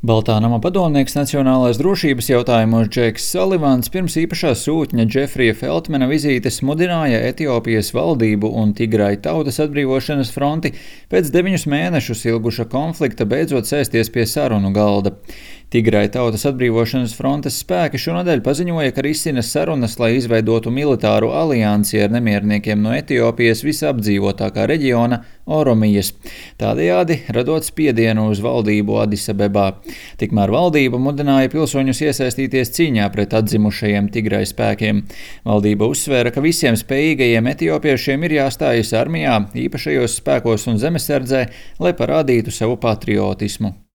Baltā nama padomnieks nacionālās drošības jautājumos Džeiks Salivans pirms īpašā sūtņa Džefrija Feltmena vizītes mudināja Etiopijas valdību un Tigrai tautas atbrīvošanas fronti pēc 9 mēnešus ilguša konflikta beidzot sēsties pie sarunu galda. Tigrai tautas atbrīvošanas frontes spēki šonadēļ paziņoja, ka risina sarunas, lai izveidotu militāru aliansi ar nemierniekiem no Etiopijas visapdzīvotākā reģiona Oromijas, tādējādi radot spiedienu uz valdību Adisabebā. Tikmēr valdība mudināja pilsoņus iesaistīties cīņā pret atzimušajiem Tigrai spēkiem. Valdība uzsvēra, ka visiem spējīgajiem etiopiešiem ir jāstājas armijā, īpašajos spēkos un zemesardzē, lai parādītu savu patriotismu.